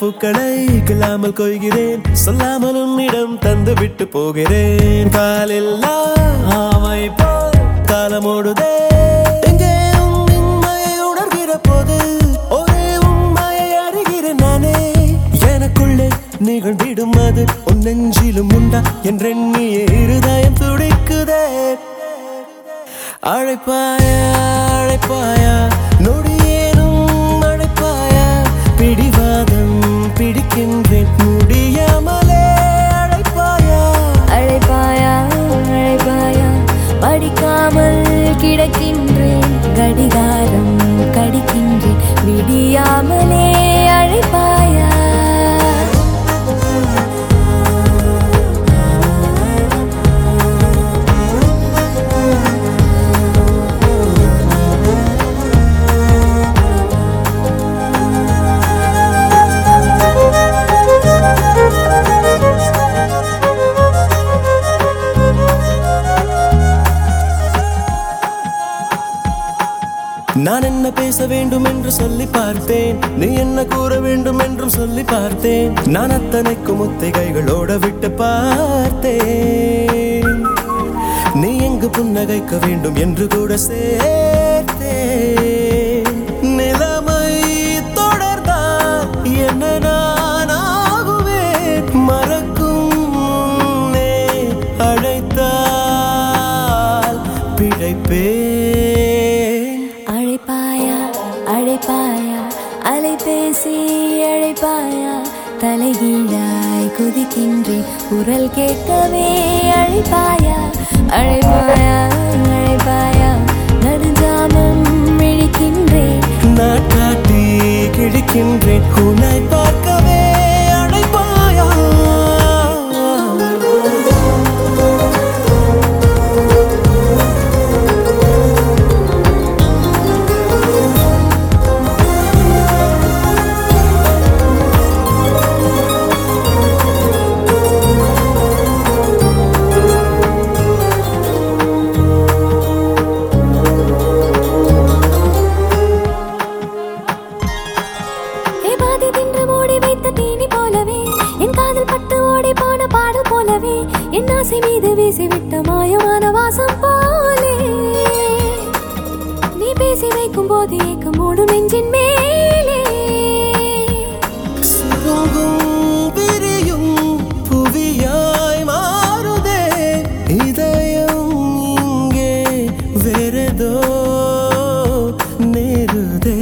பூக்களை கில்லாமல் கொய்கிறேன், சொல்லாமல் உன்னிடம் தந்து விட்டு போகிறேன். காலெல்லா ஆமை போல் காலமோடுதே, எங்கே உண்மையை உணர்கிற போது ஒரே உண்மையை அறிகிறேன் நானே. எனக்குள்ளே நிகழ்ந்திடும் அது உன் நெஞ்சிலும் உண்டா என்றெண்ணிய இருதயம் துடிக்குதே. அழைப்பாயா அழைப்பாயா நொடியேனும் அழைப்பாயா, பிடிவாதம் பிடிக்கின்றேன் முடியாமலே. அழைப்பாயா அழைப்பாயா அழைப்பாயா, படிக்காமல் கிடக்கின்றேன், கடிகாரம் கடிக்கின்றேன் விடியாமலே. அழைப்பாயா நான் என்ன பேச வேண்டும் என்று சொல்லி பார்த்தேன், நீ என்ன கூற வேண்டும் என்றும் சொல்லி பார்த்தேன். நான் அத்தனைக்கும் முத்திகைகளோட விட்டு பார்த்தேன், நீ எங்கு புன்னகைக்க வேண்டும் என்று கூட சேர்த்தேன். நிலைமை தொடர்ந்தால் என்ன நான் ஆகுவேன், மறக்கும் முன்னே அழைத்தால் பிழைப்பேன். அழைப்பாயா அழைப்பாயா, அலைபேசி அழைப்பாயா, தலைகீழாய் குதிக்கின்றேன் குரல் கேட்கவே. அழைப்பாயா அழைப்பாயா அழைப்பாயா, நடுஞ்சாமம் விழிக்கின்றேன், நாட்காட்டி கிழிக்கின்றேன் உன்னை பார்க்கவே. அழைப்பாயா என் ஆசை மீது வீசிவிட்ட மாயமான வாசம் போலே. நீ பேசி வைக்கும் போது ஏக்கம் மூடும் நெஞ்சின் மேலே. பிரியும் புவியாய் மாறுதே இதயம், இங்கே வேறதோ நேருதே.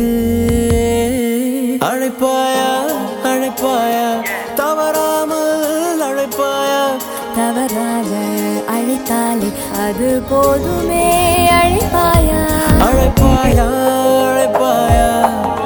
அழைப்பாயா அழைப்பாயா தவறாமல் அழைப்பாயா, தவறாக அழைத்தாலே அது போதுமே. அழைப்பாயா அழைப்பாயா அழைப்பாயா